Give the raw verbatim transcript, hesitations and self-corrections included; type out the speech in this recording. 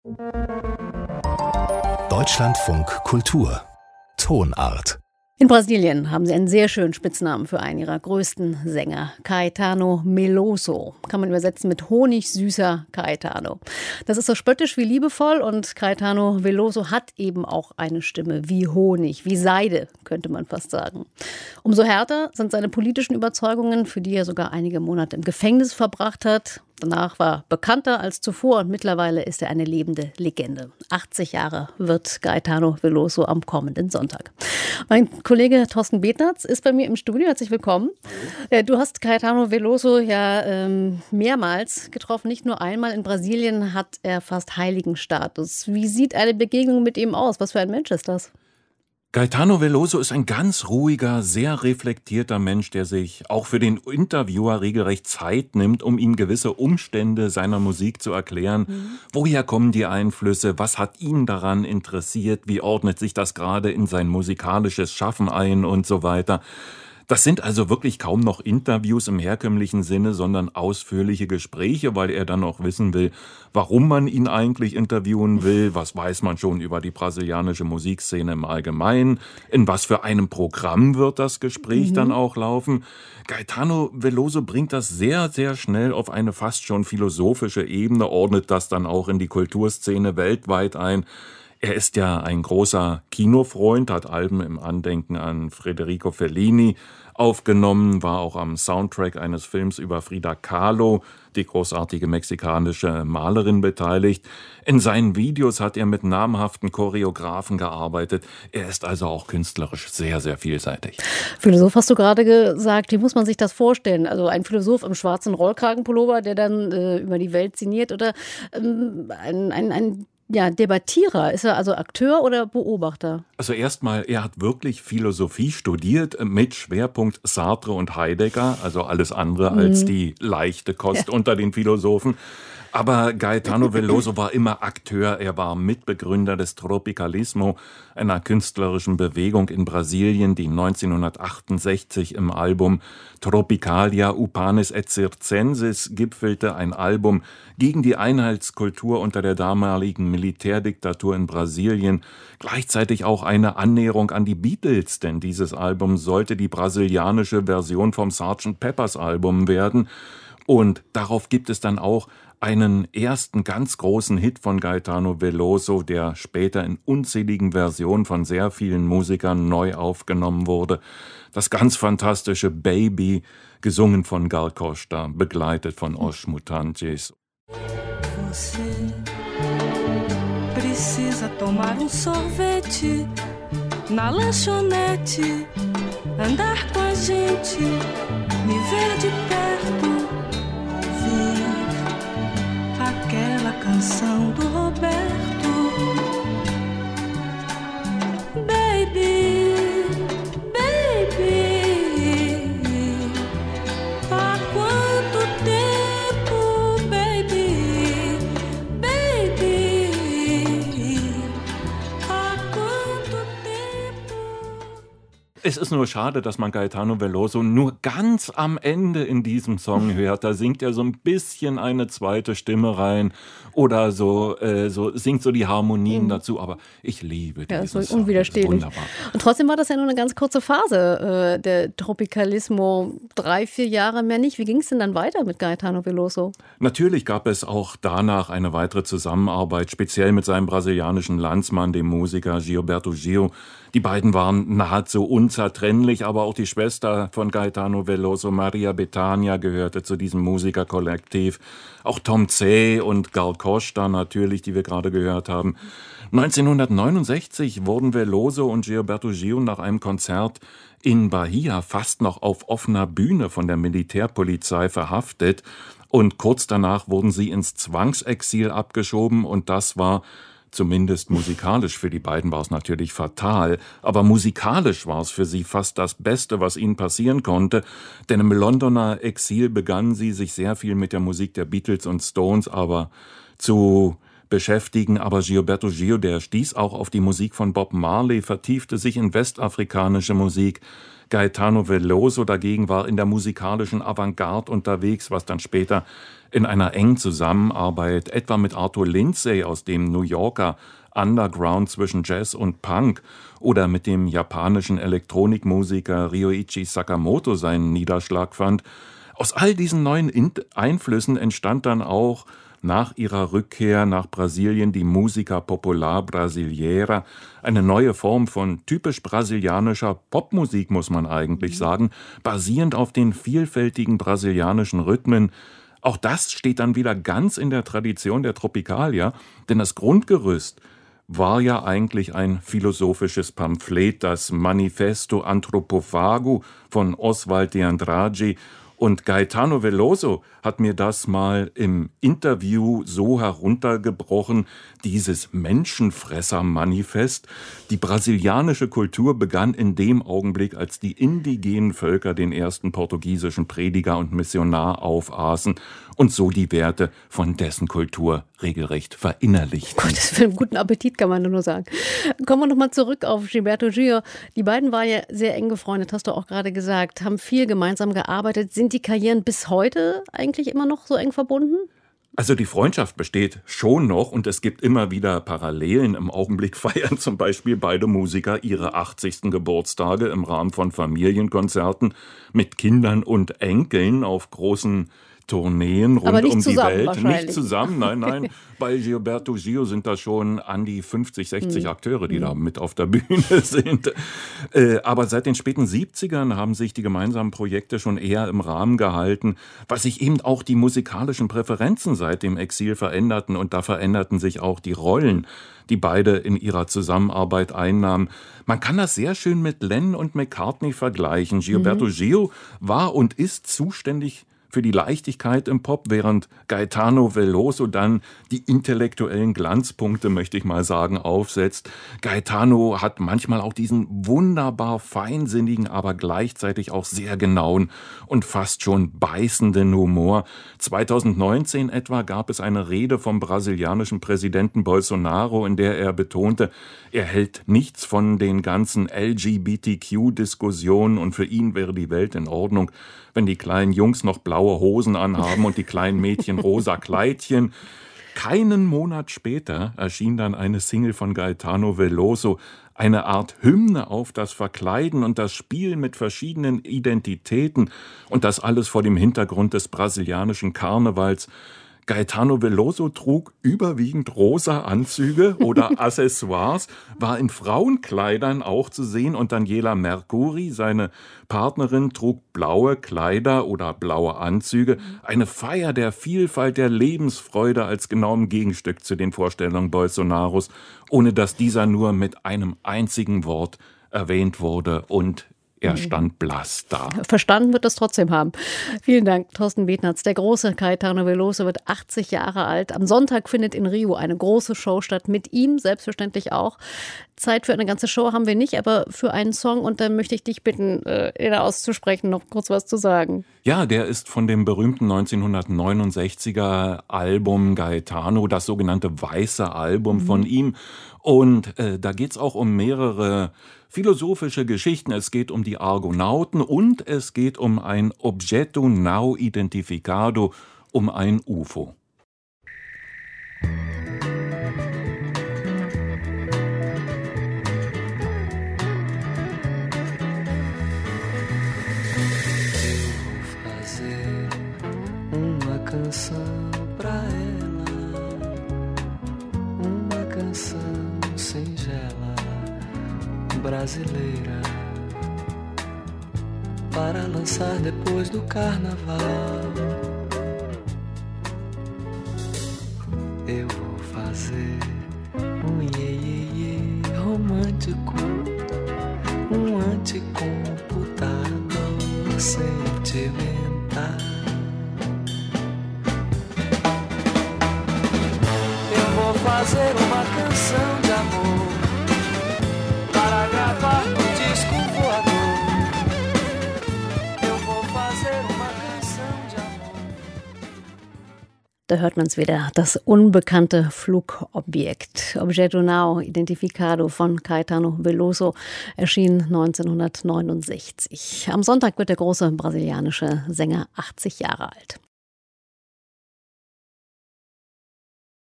Deutschlandfunk Kultur Tonart. In Brasilien haben sie einen sehr schönen Spitznamen für einen ihrer größten Sänger, Caetano Veloso. Kann man übersetzen mit honigsüßer Caetano. Das ist so spöttisch wie liebevoll und Caetano Veloso hat eben auch eine Stimme wie Honig, wie Seide, könnte man fast sagen. Umso härter sind seine politischen Überzeugungen, für die er sogar einige Monate im Gefängnis verbracht hat. Danach war er bekannter als zuvor und mittlerweile ist er eine lebende Legende. achtzig Jahre wird Caetano Veloso am kommenden Sonntag. Mein Kollege Thorsten Betnatz ist bei mir im Studio. Herzlich willkommen. Hallo. Du hast Caetano Veloso ja ähm, mehrmals getroffen, nicht nur einmal. In Brasilien hat er fast Heiligenstatus. Wie sieht eine Begegnung mit ihm aus? Was für ein Mensch ist das? Caetano Veloso ist ein ganz ruhiger, sehr reflektierter Mensch, der sich auch für den Interviewer regelrecht Zeit nimmt, um ihm gewisse Umstände seiner Musik zu erklären. Mhm. Woher kommen die Einflüsse? Was hat ihn daran interessiert? Wie ordnet sich das gerade in sein musikalisches Schaffen ein und so weiter? Das sind also wirklich kaum noch Interviews im herkömmlichen Sinne, sondern ausführliche Gespräche, weil er dann auch wissen will, warum man ihn eigentlich interviewen will, was weiß man schon über die brasilianische Musikszene im Allgemeinen, in was für einem Programm wird das Gespräch mhm. dann auch laufen. Caetano Veloso bringt das sehr, sehr schnell auf eine fast schon philosophische Ebene, ordnet das dann auch in die Kulturszene weltweit ein. Er ist ja ein großer Kinofreund, hat Alben im Andenken an Federico Fellini aufgenommen, war auch am Soundtrack eines Films über Frida Kahlo, die großartige mexikanische Malerin, beteiligt. In seinen Videos hat er mit namhaften Choreografen gearbeitet. Er ist also auch künstlerisch sehr, sehr vielseitig. Philosoph hast du gerade gesagt, wie muss man sich das vorstellen? Also ein Philosoph im schwarzen Rollkragenpullover, der dann äh, über die Welt sinniert, oder ähm, ein, ein, ein Ja, Debattierer. Ist er also Akteur oder Beobachter? Also erstmal, er hat wirklich Philosophie studiert mit Schwerpunkt Sartre und Heidegger, also alles andere mhm. als die leichte Kost ja. unter den Philosophen. Aber Caetano Veloso war immer Akteur, er war Mitbegründer des Tropicalismo, einer künstlerischen Bewegung in Brasilien, die neunzehnhundertachtundsechzig im Album Tropicalia Upanis et Circenses gipfelte, ein Album gegen die Einheitskultur unter der damaligen Militärdiktatur in Brasilien, gleichzeitig auch eine Annäherung an die Beatles, denn dieses Album sollte die brasilianische Version vom Sergeant Pepper's Album werden. Und darauf gibt es dann auch einen ersten ganz großen Hit von Caetano Veloso, der später in unzähligen Versionen von sehr vielen Musikern neu aufgenommen wurde. Das ganz fantastische Baby, gesungen von Gal Costa, begleitet von Os Mutantes. Você precisa tomar um sorvete na lanchonete, andar com a gente, me ver de perto. Aquela canção do Roberto. Baby, baby, há quanto tempo, baby, baby, há quanto tempo. Es ist nur schade, dass man Caetano Veloso nur ganz am Ende in diesem Song hört. Da singt er so ein bisschen eine zweite Stimme rein oder so, äh, so singt so die Harmonien mhm. dazu. Aber ich liebe ja, diesen ist Song. Unwiderstehlich. Wunderbar. Und trotzdem war das ja nur eine ganz kurze Phase, äh, der Tropicalismo. Drei, vier Jahre mehr nicht. Wie ging es denn dann weiter mit Caetano Veloso? Natürlich gab es auch danach eine weitere Zusammenarbeit, speziell mit seinem brasilianischen Landsmann, dem Musiker Gilberto Gil. Die beiden waren nahezu unzertrennlich, aber auch die Schwester von Caetano Veloso, Maria Bethânia, gehörte zu diesem Musikerkollektiv. Auch Tom Zé und Gal Costa natürlich, die wir gerade gehört haben. neunzehnhundertneunundsechzig wurden Veloso und Gilberto Gil nach einem Konzert in Bahia fast noch auf offener Bühne von der Militärpolizei verhaftet. Und kurz danach wurden sie ins Zwangsexil abgeschoben und das war zumindest musikalisch, für die beiden war es natürlich fatal, aber musikalisch war es für sie fast das Beste, was ihnen passieren konnte, denn im Londoner Exil begannen sie, sich sehr viel mit der Musik der Beatles und Stones aber zu beschäftigen. Aber Gilberto Gil, der stieß auch auf die Musik von Bob Marley, vertiefte sich in westafrikanische Musik. Gaetano Veloso dagegen war in der musikalischen Avantgarde unterwegs, was dann später in einer engen Zusammenarbeit etwa mit Arthur Lindsay aus dem New Yorker Underground zwischen Jazz und Punk oder mit dem japanischen Elektronikmusiker Ryuichi Sakamoto seinen Niederschlag fand. Aus all diesen neuen Einflüssen entstand dann auch nach ihrer Rückkehr nach Brasilien die Música Popular Brasileira, eine neue Form von typisch brasilianischer Popmusik, muss man eigentlich sagen, basierend auf den vielfältigen brasilianischen Rhythmen. Auch das steht dann wieder ganz in der Tradition der Tropicalia, denn das Grundgerüst war ja eigentlich ein philosophisches Pamphlet, das Manifesto Antropophago von Oswald de Andrade. Und Gaetano Veloso hat mir das mal im Interview so heruntergebrochen, dieses Menschenfresser-Manifest. Die brasilianische Kultur begann in dem Augenblick, als die indigenen Völker den ersten portugiesischen Prediger und Missionar aufaßen und so die Werte von dessen Kultur regelrecht verinnerlichten. Gottes Willen, guten Appetit, kann man nur sagen. Kommen wir nochmal zurück auf Gilberto Gil. Die beiden waren ja sehr eng befreundet, hast du auch gerade gesagt, haben viel gemeinsam gearbeitet. Sind die Karrieren bis heute eigentlich immer noch so eng verbunden? Also die Freundschaft besteht schon noch und es gibt immer wieder Parallelen. Im Augenblick feiern zum Beispiel beide Musiker ihre achtzigsten Geburtstage im Rahmen von Familienkonzerten mit Kindern und Enkeln auf großen Tourneen rund um die Welt. Nicht zusammen, nein, nein. Bei Gilberto Gil sind da schon an die fünfzig, sechzig mhm. Akteure, die mhm. da mit auf der Bühne sind. Äh, aber seit den späten siebzigern haben sich die gemeinsamen Projekte schon eher im Rahmen gehalten, weil sich eben auch die musikalischen Präferenzen seit dem Exil veränderten und da veränderten sich auch die Rollen, die beide in ihrer Zusammenarbeit einnahmen. Man kann das sehr schön mit Lennon und McCartney vergleichen. Gilberto mhm. Gil war und ist zuständig für die Leichtigkeit im Pop, während Gaetano Veloso dann die intellektuellen Glanzpunkte, möchte ich mal sagen, aufsetzt. Gaetano hat manchmal auch diesen wunderbar feinsinnigen, aber gleichzeitig auch sehr genauen und fast schon beißenden Humor. zweitausendneunzehn etwa gab es eine Rede vom brasilianischen Präsidenten Bolsonaro, in der er betonte, er hält nichts von den ganzen L G B T Q-Diskussionen und für ihn wäre die Welt in Ordnung, wenn die kleinen Jungs noch blaue Hosen anhaben und die kleinen Mädchen rosa Kleidchen. Keinen Monat später erschien dann eine Single von Gaetano Veloso, eine Art Hymne auf das Verkleiden und das Spiel mit verschiedenen Identitäten und das alles vor dem Hintergrund des brasilianischen Karnevals. Gaetano Veloso trug überwiegend rosa Anzüge oder Accessoires, war in Frauenkleidern auch zu sehen und Daniela Mercuri, seine Partnerin, trug blaue Kleider oder blaue Anzüge. Eine Feier der Vielfalt, der Lebensfreude als genauem Gegenstück zu den Vorstellungen Bolsonaros, ohne dass dieser nur mit einem einzigen Wort erwähnt wurde und er stand blass da. Verstanden wird das trotzdem haben. Vielen Dank, Thorsten Betnarz. Der große Gaetano Veloso wird achtzig Jahre alt. Am Sonntag findet in Rio eine große Show statt. Mit ihm selbstverständlich auch. Zeit für eine ganze Show haben wir nicht, aber für einen Song. Und dann möchte ich dich bitten, äh, auszusprechen, noch kurz was zu sagen. Ja, der ist von dem berühmten neunzehnhundertneunundsechziger Album Gaetano, das sogenannte Weiße Album mhm. von ihm. Und äh, da geht's auch um mehrere philosophische Geschichten. Es geht um die Argonauten und es geht um ein Objeto não identificado, um ein U F O. Brasileira para lançar depois do carnaval. Eu vou fazer um iê, iê, iê romântico, um anticomputador sentimental. Eu vou fazer uma canção de amor para gravar no disco voador. Eu vou fazer uma canção de amor. Da hört man es wieder, das unbekannte Flugobjekt. Objeto Não Identificado von Caetano Veloso erschien neunzehnhundertneunundsechzig. Am Sonntag wird der große brasilianische Sänger achtzig Jahre alt.